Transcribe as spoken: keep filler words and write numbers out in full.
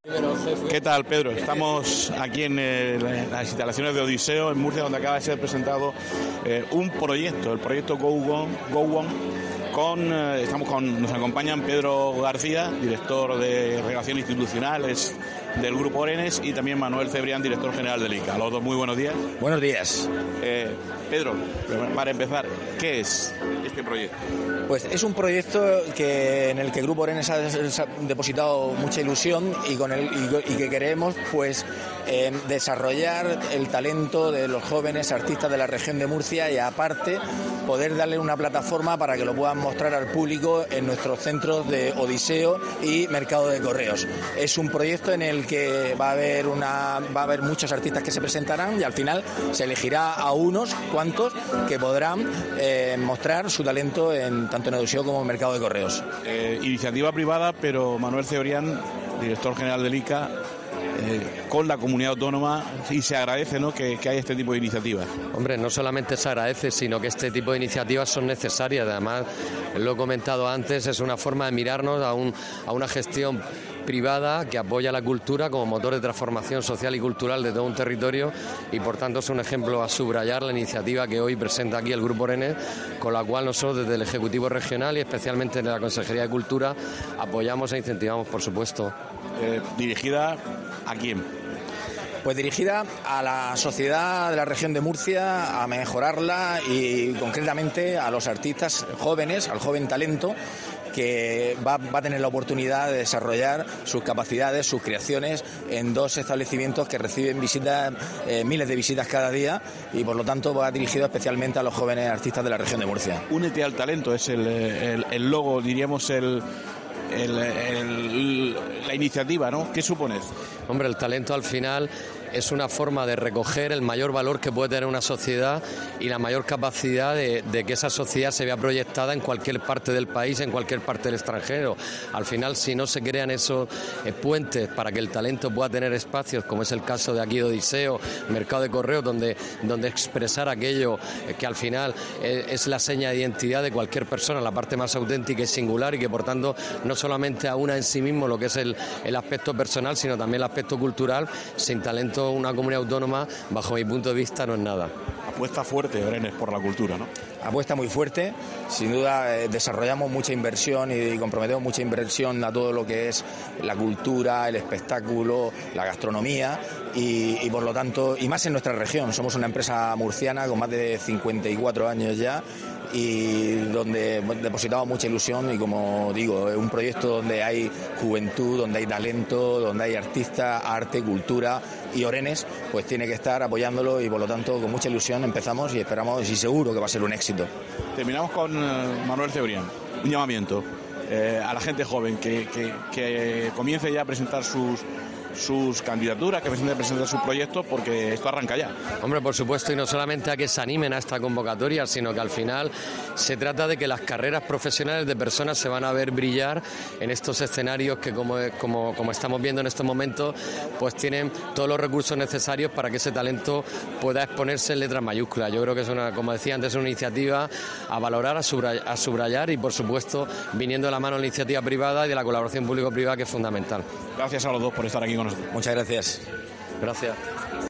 ¿Qué tal, Pedro? Estamos aquí en eh, las instalaciones de Odiseo, en Murcia, donde acaba de ser presentado eh, un proyecto, el proyecto Go One, Go One con, eh, estamos con, nos acompañan Pedro García, director de Relaciones Institucionales del Grupo Orenes, y también Manuel Cebrián, director general del I C A. Los dos, muy buenos días. Buenos días. Eh, Pedro, para empezar, ¿qué es este proyecto? Pues es un proyecto que en el que el Grupo Orenes ha depositado mucha ilusión y con el y, y que queremos pues eh, desarrollar el talento de los jóvenes artistas de la región de Murcia y aparte poder darle una plataforma para que lo puedan mostrar al público en nuestros centros de Odiseo y Mercado de Correos. Es un proyecto en el que va a haber una va a haber muchos artistas que se presentarán y al final se elegirá a unos cuantos que podrán eh, mostrar su talento en tanto en Odiseo como en Mercado de Correos. Eh, iniciativa privada, pero Manuel Cebrián, director general del I C A, eh, con la comunidad autónoma, y se agradece, ¿no?, que, que haya este tipo de iniciativas. Hombre, no solamente se agradece, sino que este tipo de iniciativas son necesarias. Además, lo he comentado antes, es una forma de mirarnos a, un, a una gestión privada que apoya la cultura como motor de transformación social y cultural de todo un territorio, y por tanto es un ejemplo a subrayar la iniciativa que hoy presenta aquí el Grupo Orenes, con la cual nosotros desde el Ejecutivo Regional y especialmente en la Consejería de Cultura apoyamos e incentivamos, por supuesto. Eh, ¿Dirigida a quién? Pues dirigida a la sociedad de la región de Murcia, a mejorarla y concretamente a los artistas jóvenes, al joven talento, que va, va a tener la oportunidad de desarrollar sus capacidades, sus creaciones en dos establecimientos que reciben visitas, eh, miles de visitas cada día, y por lo tanto va dirigido especialmente a los jóvenes artistas de la región de Murcia. Únete al talento es el, el, el logo, diríamos, el, el, el, la iniciativa, ¿no? ¿Qué supone? Hombre, el talento al final es una forma de recoger el mayor valor que puede tener una sociedad y la mayor capacidad de, de que esa sociedad se vea proyectada en cualquier parte del país, en cualquier parte del extranjero. Al final, si no se crean esos eh, puentes para que el talento pueda tener espacios, como es el caso de aquí de Odiseo, Mercado de Correos, donde, donde expresar aquello eh, que al final eh, es la seña de identidad de cualquier persona, la parte más auténtica y singular, y que por tanto no solamente aúna en sí mismo lo que es el, el aspecto personal, sino también el aspecto cultural. Sin talento, una comunidad autónoma, bajo mi punto de vista, no es nada. Apuesta fuerte, Orenes, por la cultura, ¿no? Apuesta muy fuerte, sin duda eh, desarrollamos mucha inversión y, y comprometemos mucha inversión a todo lo que es la cultura, el espectáculo, la gastronomía y, y por lo tanto, y más en nuestra región. Somos una empresa murciana con más de cincuenta y cuatro años ya, y donde depositamos mucha ilusión y, como digo, es un proyecto donde hay juventud, donde hay talento, donde hay artistas, arte, cultura, y Orenes pues tiene que estar apoyándolo, y por lo tanto con mucha ilusión empezamos y esperamos y seguro que va a ser un éxito. Terminamos con uh, Manuel Cebrián, un llamamiento eh, a la gente joven que, que, que comience ya a presentar sus sus candidaturas, que presenten presentar sus proyectos, porque esto arranca ya. Hombre, por supuesto, y no solamente a que se animen a esta convocatoria, sino que al final se trata de que las carreras profesionales de personas se van a ver brillar en estos escenarios que, como, como, como estamos viendo en estos momentos, pues tienen todos los recursos necesarios para que ese talento pueda exponerse en letras mayúsculas. Yo creo que es una, como decía antes, una iniciativa a valorar, a subrayar, a subrayar y, por supuesto, viniendo de la mano de la iniciativa privada y de la colaboración público-privada, que es fundamental. Gracias a los dos por estar aquí con nosotros. Muchas gracias. Gracias.